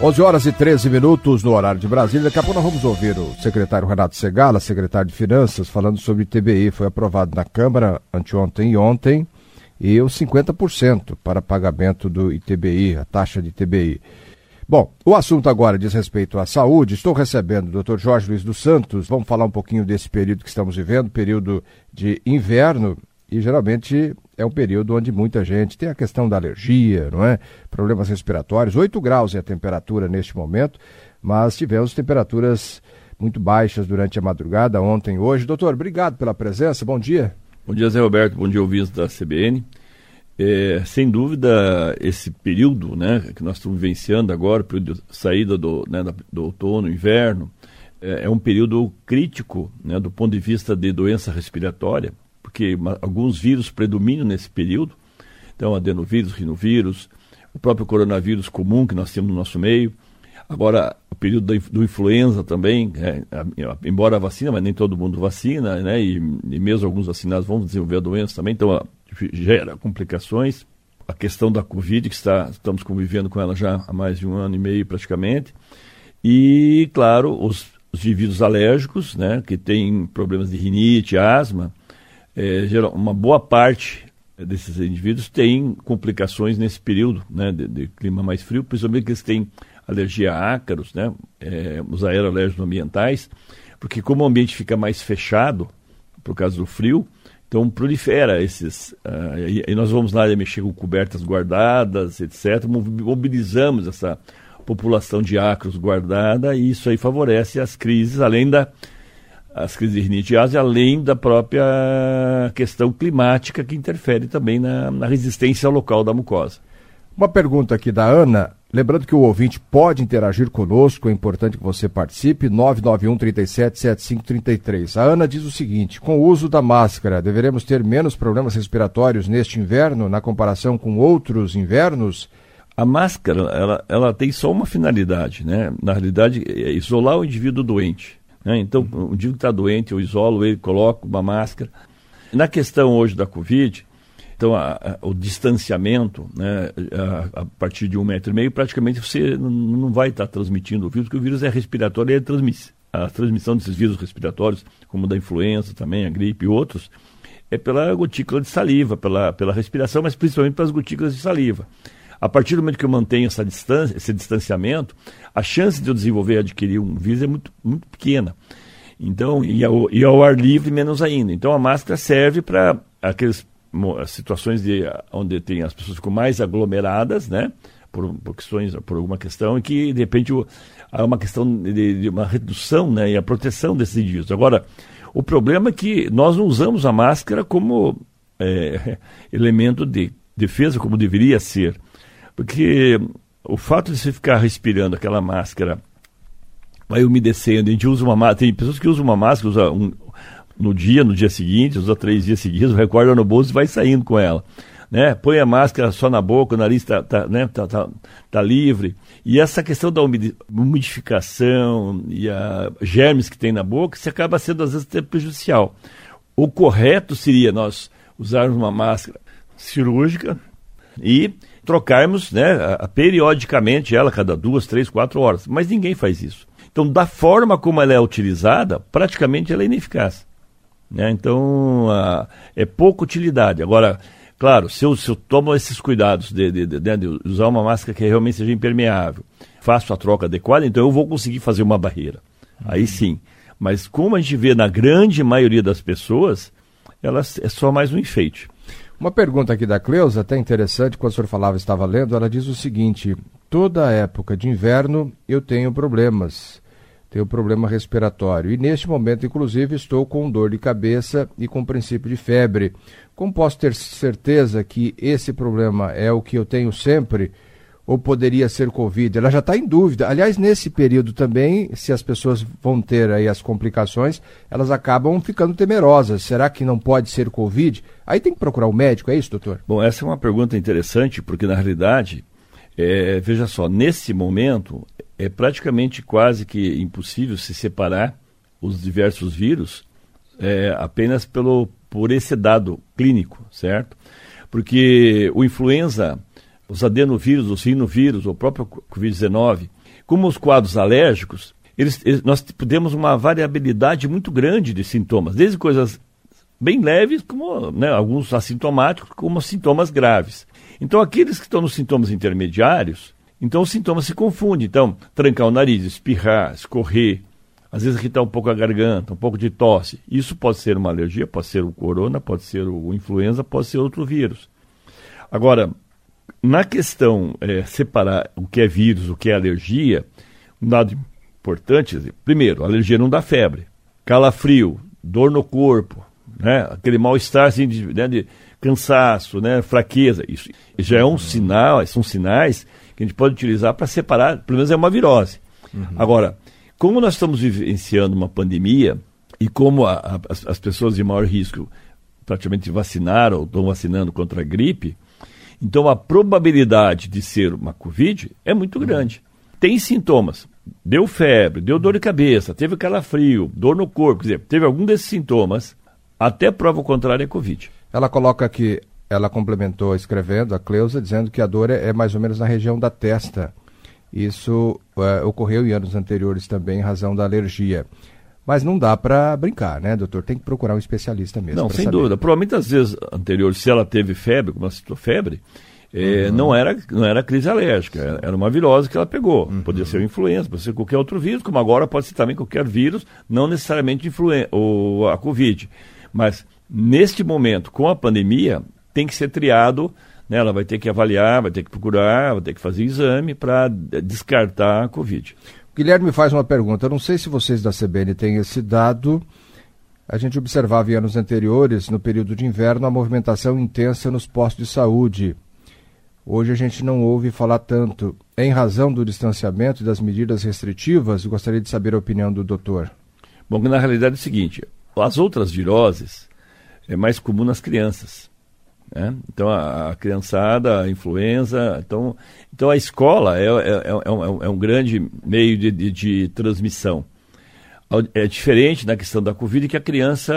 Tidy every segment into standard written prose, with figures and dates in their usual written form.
11h13 no horário de Brasília. Daqui a pouco nós vamos ouvir o secretário Renato Segala, secretário de Finanças, falando sobre ITBI. Foi aprovado na Câmara anteontem e ontem, e os 50% para pagamento do ITBI, a taxa de ITBI. Bom, o assunto agora diz respeito à saúde. Estou recebendo o Dr. Jorge Luiz dos Santos. Vamos falar um pouquinho desse período que estamos vivendo, período de inverno, e geralmente é um período onde muita gente tem a questão da alergia, não é? Problemas respiratórios. 8 graus é a temperatura neste momento, mas tivemos temperaturas muito baixas durante a madrugada, ontem e hoje. Doutor, obrigado pela presença, bom dia. Bom dia, Zé Roberto, bom dia, ouvintes da CBN. Sem dúvida, esse período, né, que nós estamos vivenciando agora, período de saída do outono, inverno, é um período crítico, né, do ponto de vista de doença respiratória, porque alguns vírus predominam nesse período. Então, adenovírus, rinovírus, o próprio coronavírus comum que nós temos no nosso meio. Agora, o período do influenza também, embora a vacina, mas nem todo mundo vacina, né? E mesmo alguns vacinados vão desenvolver a doença também, então gera complicações. A questão da Covid, que estamos convivendo com ela já há mais de 1 ano e meio praticamente. E, claro, os indivíduos alérgicos, né? Que têm problemas de rinite, asma. Uma boa parte desses indivíduos tem complicações nesse período, né, de clima mais frio, principalmente que eles têm alergia a ácaros, né, os aeroalérgicos ambientais, porque como o ambiente fica mais fechado por causa do frio, então prolifera esses... e nós vamos lá mexer com cobertas guardadas, etc., mobilizamos essa população de ácaros guardada, e isso aí favorece as crises, as crises de rinite e asma, além da própria questão climática que interfere também na resistência local da mucosa. Uma pergunta aqui da Ana, lembrando que o ouvinte pode interagir conosco, é importante que você participe, 991-37-7533. A Ana diz o seguinte: com o uso da máscara, deveremos ter menos problemas respiratórios neste inverno, na comparação com outros invernos? A máscara, ela tem só uma finalidade, né? Na realidade, é isolar o indivíduo doente. Então, o indivíduo que está doente, eu isolo ele, coloco uma máscara. Na questão hoje da Covid, então, o distanciamento, né, a partir de 1,5 metro, praticamente você não vai estar transmitindo o vírus, porque o vírus é respiratório e a transmissão desses vírus respiratórios, como da influenza também, a gripe e outros, é pela gotícula de saliva, pela respiração, mas principalmente pelas gotículas de saliva. A partir do momento que eu mantenho essa distância, esse distanciamento, a chance de eu desenvolver e adquirir um vírus é muito, muito pequena. Então, e ao ar livre, menos ainda. Então, a máscara serve para aquelas situações onde tem as pessoas ficam mais aglomeradas, né? Por alguma questão, e que, de repente, há uma questão de uma redução, né? E a proteção desses indivíduos. Agora, o problema é que nós não usamos a máscara como elemento de defesa, como deveria ser. Porque o fato de você ficar respirando aquela máscara, vai umedecendo, a gente usa uma máscara, tem pessoas que usam uma máscara, no dia seguinte, usa 3 dias seguidos, recorda no bolso e vai saindo com ela. Né? Põe a máscara só na boca, o nariz tá livre. E essa questão da umidificação e germes que tem na boca, isso acaba sendo às vezes até prejudicial. O correto seria nós usarmos uma máscara cirúrgica e trocarmos, né, periodicamente ela, cada 2, 3, 4 horas. Mas ninguém faz isso. Então, da forma como ela é utilizada, praticamente ela é ineficaz. Né? Então, é pouca utilidade. Agora, claro, se eu tomo esses cuidados de usar uma máscara que realmente seja impermeável, faço a troca adequada, então eu vou conseguir fazer uma barreira. Aí sim. Mas como a gente vê na grande maioria das pessoas, ela é só mais um enfeite. Uma pergunta aqui da Cleusa, até interessante, quando o senhor falava, estava lendo, ela diz o seguinte: toda época de inverno eu tenho problema respiratório e neste momento, inclusive, estou com dor de cabeça e com princípio de febre. Como posso ter certeza que esse problema é o que eu tenho sempre ou poderia ser Covid? Ela já está em dúvida. Aliás, nesse período também, se as pessoas vão ter aí as complicações, elas acabam ficando temerosas. Será que não pode ser Covid? Aí tem que procurar um médico, é isso, doutor? Bom, essa é uma pergunta interessante, porque na realidade, veja só, nesse momento é praticamente quase que impossível se separar os diversos vírus apenas por esse dado clínico, certo? Porque o influenza os adenovírus, os rinovírus, o próprio Covid-19, como os quadros alérgicos, nós temos uma variabilidade muito grande de sintomas, desde coisas bem leves, como, né, alguns assintomáticos, como sintomas graves. Então, aqueles que estão nos sintomas intermediários, então os sintomas se confundem. Então, trancar o nariz, espirrar, escorrer, às vezes irritar um pouco a garganta, um pouco de tosse. Isso pode ser uma alergia, pode ser o corona, pode ser o influenza, pode ser outro vírus. Agora, na questão separar o que é vírus, o que é alergia, um dado importante, primeiro, a alergia não dá febre, calafrio, dor no corpo, né, aquele mal-estar assim, de cansaço, né, fraqueza, isso já é um sinal, são sinais que a gente pode utilizar para separar, pelo menos é uma virose. Agora, como nós estamos vivenciando uma pandemia e como as pessoas de maior risco praticamente vacinaram ou estão vacinando contra a gripe, então a probabilidade de ser uma Covid é muito grande. Tem sintomas, deu febre, deu dor de cabeça, teve calafrio, dor no corpo, quer dizer, teve algum desses sintomas, até prova contrária é Covid. Ela coloca que ela complementou escrevendo, a Cleusa, dizendo que a dor é mais ou menos na região da testa. Isso ocorreu em anos anteriores também em razão da alergia. Mas não dá para brincar, né, doutor? Tem que procurar um especialista mesmo. Não, sem dúvida. Provavelmente às vezes anteriores, se ela teve febre, como ela citou febre, não era crise alérgica, era uma virose que ela pegou. Podia ser influenza, pode ser qualquer outro vírus, como agora pode ser também qualquer vírus, não necessariamente a Covid. Mas neste momento, com a pandemia, tem que ser triado, né? Ela vai ter que avaliar, vai ter que procurar, vai ter que fazer exame para descartar a Covid. O Guilherme faz uma pergunta, eu não sei se vocês da CBN têm esse dado, a gente observava em anos anteriores, no período de inverno, a movimentação intensa nos postos de saúde. Hoje a gente não ouve falar tanto. Em razão do distanciamento e das medidas restritivas, eu gostaria de saber a opinião do doutor. Bom, na realidade é o seguinte, as outras viroses é mais comum nas crianças, né? Então a criançada, a influenza, então a escola é um grande meio de transmissão. É diferente na questão da Covid, que a criança,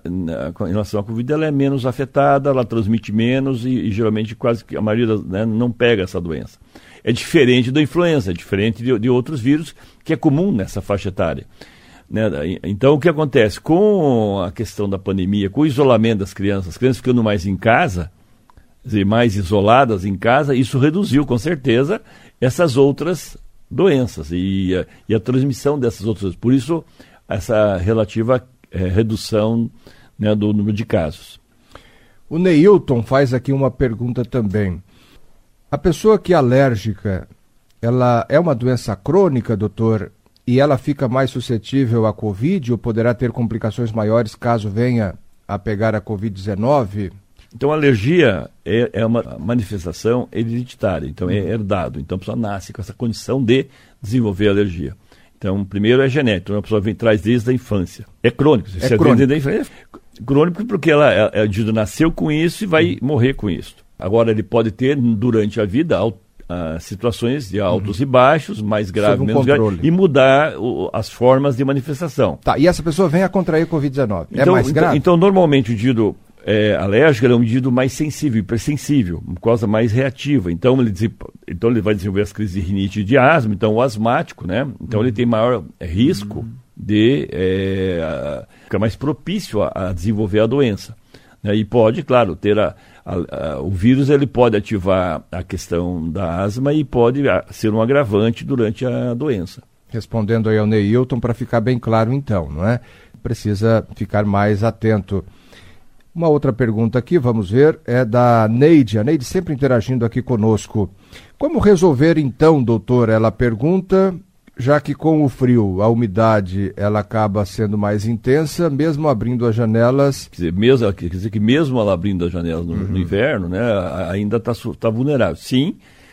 em relação à Covid, ela é menos afetada, ela transmite menos e geralmente quase que a maioria não pega essa doença. É diferente da influenza, é diferente de outros vírus, que é comum nessa faixa etária. Né? Então, o que acontece? Com a questão da pandemia, com o isolamento das crianças, as crianças ficando mais em casa, quer dizer, mais isoladas em casa, isso reduziu, com certeza, essas outras doenças e a transmissão dessas outras. Por isso, essa relativa redução, né, do número de casos. O Neilton faz aqui uma pergunta também. A pessoa que é alérgica, ela é uma doença crônica, doutor, e ela fica mais suscetível à Covid ou poderá ter complicações maiores caso venha a pegar a Covid-19? Então, a alergia é uma manifestação hereditária, então é herdado. Então, a pessoa nasce com essa condição de desenvolver alergia. Então, primeiro é genético, então a pessoa traz desde a infância. É crônico. É crônico. É crônico porque ela nasceu com isso e vai morrer com isso. Agora, ele pode ter, durante a vida, situações de altos e baixos, mais graves, menos graves, e mudar as formas de manifestação. Tá, e essa pessoa vem a contrair Covid-19. É mais grave? Então, normalmente, o indivíduo alérgico é um indivíduo mais sensível, hipersensível, mucosa mais reativa. Então ele vai desenvolver as crises de rinite e de asma, então o asmático, né? Então ele tem maior risco de ficar mais propício a desenvolver a doença. Né? E pode, claro, ter o vírus, ele pode ativar a questão da asma e pode ser um agravante durante a doença. Respondendo aí ao Neilton, para ficar bem claro então, não é? Precisa ficar mais atento. Uma outra pergunta aqui, vamos ver, é da Neide. A Neide sempre interagindo aqui conosco. Como resolver então, doutor? Ela pergunta, já que com o frio, a umidade ela acaba sendo mais intensa, mesmo abrindo as janelas... Quer dizer que mesmo ela abrindo as janelas no inverno, né, ainda está vulnerável. Sim,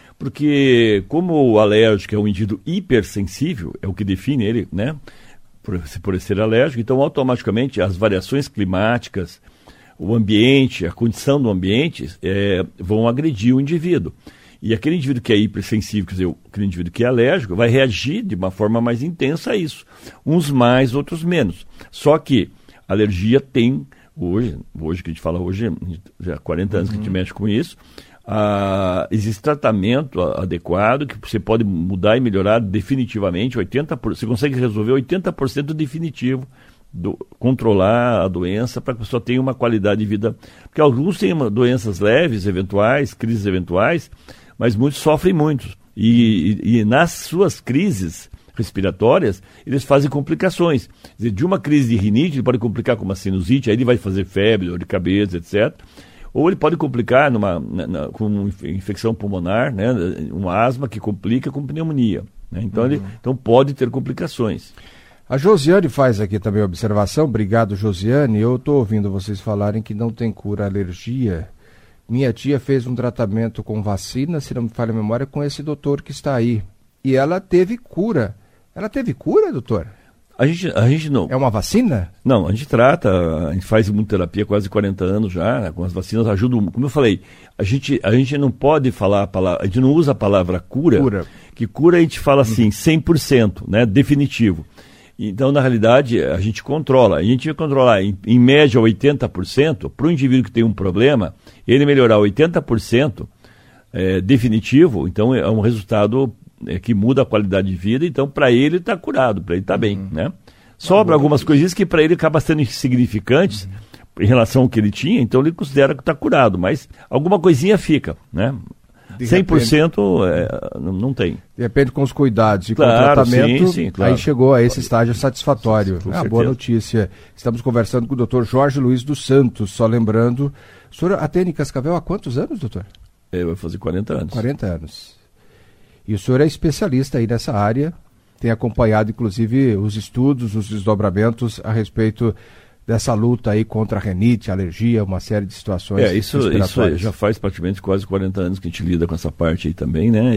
porque como o alérgico é um indivíduo hipersensível, é o que define ele, né, por ser alérgico, então automaticamente as variações climáticas, o ambiente, a condição do ambiente vão agredir o indivíduo. E aquele indivíduo que é hipersensível, quer dizer, aquele indivíduo que é alérgico, vai reagir de uma forma mais intensa a isso. Uns mais, outros menos. Só que a alergia tem, hoje que a gente fala hoje, já há 40 anos que a gente mexe com isso, existe tratamento adequado que você pode mudar e melhorar definitivamente 80%. Você consegue resolver 80% definitivo, controlar a doença para que a pessoa tenha uma qualidade de vida. Porque alguns têm doenças leves, eventuais, crises eventuais, mas muitos sofrem muito. E nas suas crises respiratórias, eles fazem complicações. Quer dizer, de uma crise de rinite, ele pode complicar com uma sinusite, aí ele vai fazer febre, dor de cabeça, etc. Ou ele pode complicar com uma infecção pulmonar, né, uma asma que complica com pneumonia. Né? Então pode ter complicações. A Josiane faz aqui também a observação. Obrigado, Josiane. Eu estou ouvindo vocês falarem que não tem cura à alergia. Minha tia fez um tratamento com vacina, se não me falha a memória, com esse doutor que está aí. E ela teve cura. Ela teve cura, doutor? A gente não... É uma vacina? Não, a gente trata, a gente faz imunoterapia há quase 40 anos já, né, com as vacinas ajudam, como eu falei, a gente não pode falar a palavra, a gente não usa a palavra cura. Que cura a gente fala assim, 100%, né, definitivo. Então, na realidade, a gente controla. A gente vai controlar, em média, 80%. Para o indivíduo que tem um problema, ele melhorar 80% definitivo, então é um resultado que muda a qualidade de vida. Então, para ele, está curado, para ele está bem. Né? Sobra algumas coisinhas que para ele acabam sendo insignificantes em relação ao que ele tinha, então ele considera que está curado. Mas alguma coisinha fica, né? 100% não tem. De repente, com os cuidados e com o tratamento, sim, claro. Aí chegou a esse estágio satisfatório. Boa notícia. Estamos conversando com o doutor Jorge Luiz dos Santos. Só lembrando, o senhor atende em Cascavel há quantos anos, doutor? Vai fazer 40 anos. 40 anos. E o senhor é especialista aí nessa área, tem acompanhado, inclusive, os estudos, os desdobramentos a respeito dessa luta aí contra a rinite, alergia, uma série de situações. Isso já faz praticamente quase 40 anos que a gente lida com essa parte aí também, né?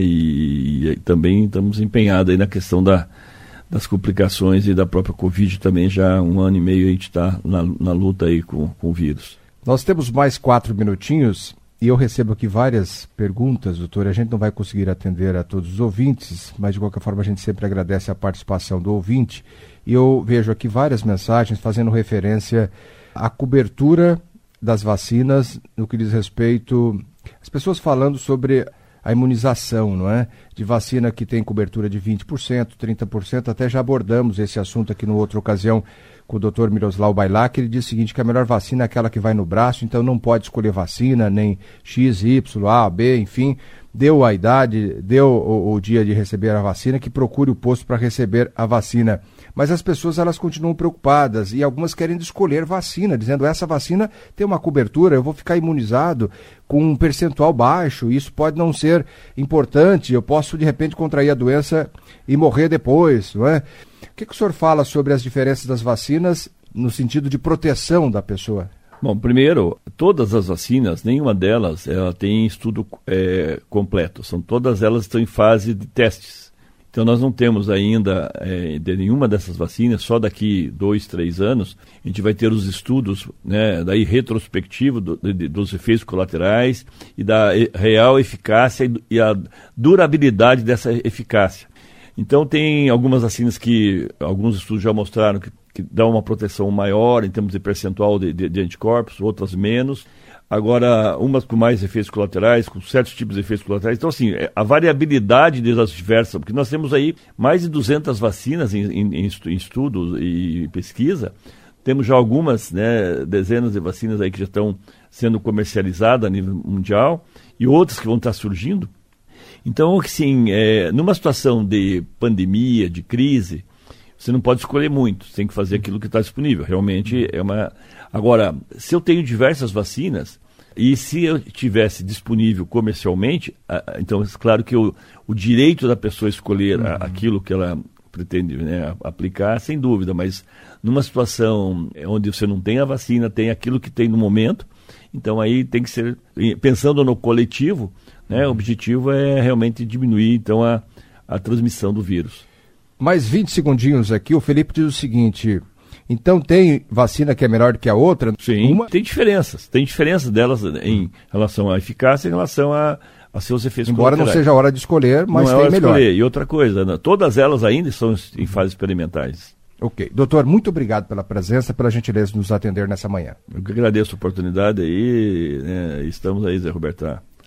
E também estamos empenhados aí na questão das complicações e da própria Covid também, já há 1 ano e meio a gente está na luta aí com o vírus. Nós temos mais 4 minutinhos e eu recebo aqui várias perguntas, doutor. A gente não vai conseguir atender a todos os ouvintes, mas de qualquer forma a gente sempre agradece a participação do ouvinte. E eu vejo aqui várias mensagens fazendo referência à cobertura das vacinas no que diz respeito... As pessoas falando sobre a imunização, não é? De vacina que tem cobertura de 20%, 30%. Até já abordamos esse assunto aqui numa outra ocasião com o Dr. Miroslav Bailac. Ele diz o seguinte, que a melhor vacina é aquela que vai no braço, então não pode escolher vacina, nem X, Y, A, B, enfim... Deu a idade, deu o dia de receber a vacina, que procure o posto para receber a vacina. Mas as pessoas, elas continuam preocupadas e algumas querem escolher vacina, dizendo essa vacina tem uma cobertura, eu vou ficar imunizado com um percentual baixo, isso pode não ser importante, eu posso de repente contrair a doença e morrer depois, não é? O que o senhor fala sobre as diferenças das vacinas no sentido de proteção da pessoa? Bom, primeiro, todas as vacinas, nenhuma delas ela tem estudo completo. Todas elas estão em fase de testes. Então nós não temos ainda de nenhuma dessas vacinas, só daqui 2, 3 anos, a gente vai ter os estudos, né, daí retrospectivo dos efeitos colaterais e da real eficácia e a durabilidade dessa eficácia. Então tem algumas vacinas que alguns estudos já mostraram que dá uma proteção maior em termos de percentual de anticorpos, outras menos. Agora, umas com mais efeitos colaterais, com certos tipos de efeitos colaterais. Então, assim, a variabilidade das diversas, porque nós temos aí mais de 200 vacinas em estudo e pesquisa. Temos já algumas, né, dezenas de vacinas aí que já estão sendo comercializadas a nível mundial e outras que vão estar surgindo. Então, assim, numa situação de pandemia, de crise, você não pode escolher muito, você tem que fazer aquilo que está disponível. Realmente é uma... Agora, se eu tenho diversas vacinas, e se eu tivesse disponível comercialmente, então é claro que o direito da pessoa escolher aquilo que ela pretende, né, aplicar, sem dúvida, mas numa situação onde você não tem a vacina, tem aquilo que tem no momento, então aí tem que ser, pensando no coletivo, né, o objetivo é realmente diminuir então a transmissão do vírus. Mais 20 segundinhos aqui, o Felipe diz o seguinte, então tem vacina que é melhor do que a outra? Sim, tem diferenças delas em relação à eficácia, em relação a seus efeitos colaterais. Embora não seja a hora de escolher, mas não tem melhor. Escolher. E outra coisa, né, todas elas ainda estão em fases experimentais. Ok. Doutor, muito obrigado pela presença, pela gentileza de nos atender nessa manhã. Eu que agradeço a oportunidade aí, né, estamos aí, Zé Roberto,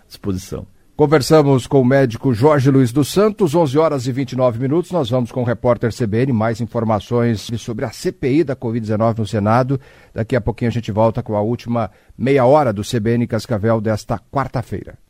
disposição. Conversamos com o médico Jorge Luiz dos Santos, 11 horas e 29 minutos. Nós vamos com o repórter CBN, mais informações sobre a CPI da Covid-19 no Senado. Daqui a pouquinho a gente volta com a última meia hora do CBN Cascavel desta quarta-feira.